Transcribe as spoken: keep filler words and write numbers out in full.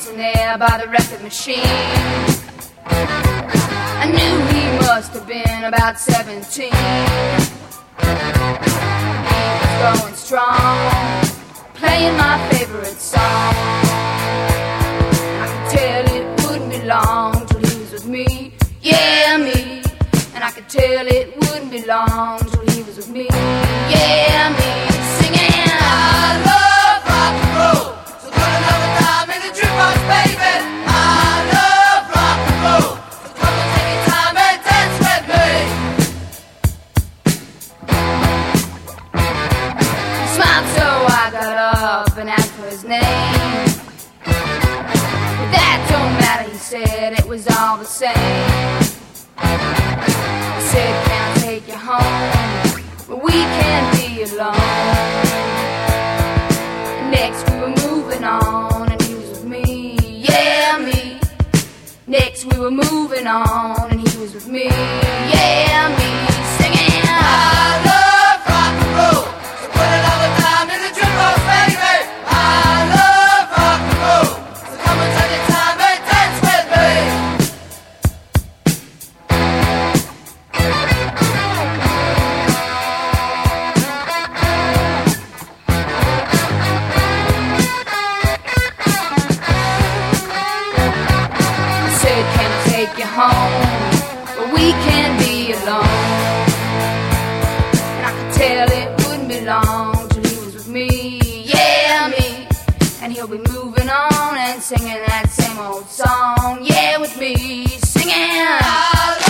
dancing there by the record machine. I knew he must have been about seventeen. He was going strong, playing my favorite song. I could tell it wouldn't be long till he was with me, yeah, me. And I could tell it wouldn't be long till he was with me, yeah, me. Singing, I love rock and roll, so put another dime in the jukebox, baby. I love rock and roll, so come and take your time and dance with me. He smiled, so I got up and asked for his name. But that don't matter, he said, it was all the same. I said, can I take you home, but we can't be alone. Next we were moving on, and he was with me, yeah, me. Next we were moving on, and he was with me, yeah, me. Singing, I love rock and roll, so put another dime in the jukebox, baby. I love rock and roll, so come and take your time and dance with me. Take you home, but we can't be alone. And I could tell it wouldn't be long till he was with me, yeah, me. And he'll be moving on and singing that same old song, yeah, with me, singing.